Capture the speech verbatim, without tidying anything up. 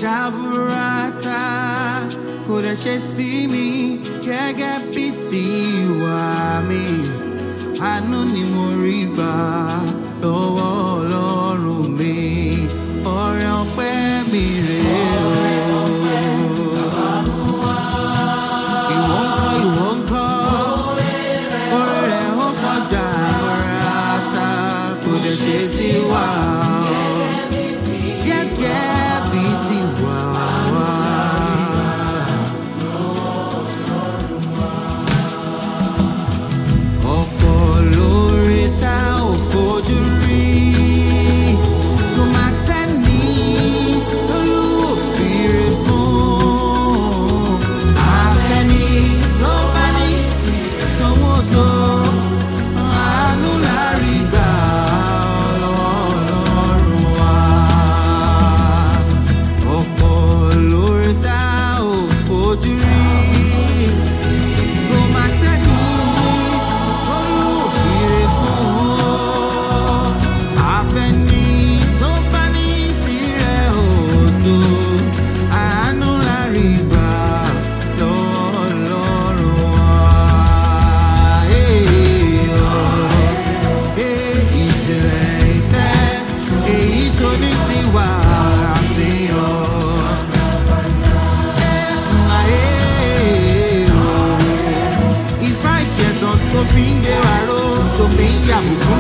jaburata kò dẹ̀ ṣe sí mi gẹ́gẹ́ bí tiwa mi. Àánú ni mo rí gbà lọ́wọ́ Ọlọ́run mi. Ọrẹ ọpẹ́ mi rèé o. Ìwọ ńkọ́, ìwọ ńkọ́, oore rẹ̀ ó kọjá jaburata kò dẹ̀ ṣe sí wa gẹ́gẹ́ bí tiwa. Ọ̀pọ̀ lóore tá ò fojú rí, kò má sẹ́ni tólú ò fìre fún. Àfẹ́ni tó bá ní tòun ò so, àánú la rí gbà lọ́wọ́ Ọlọ́run wa. Ọ̀pọ̀ lóore tá ò fojú rí, kò má sẹ́ni tólú ò fìre fún. Àfẹ́ni tó bá ní tirẹ̀ ò tó, àánú la rí gbà lọ́wọ́ Ọlọ́run wa. Ìjìnlẹ̀ ìfẹ́ èyí tó ní sí wa àfihàn. Ìfá ìṣẹ̀tàn tó fi ń gbé wa ró, tó fi ń yàgò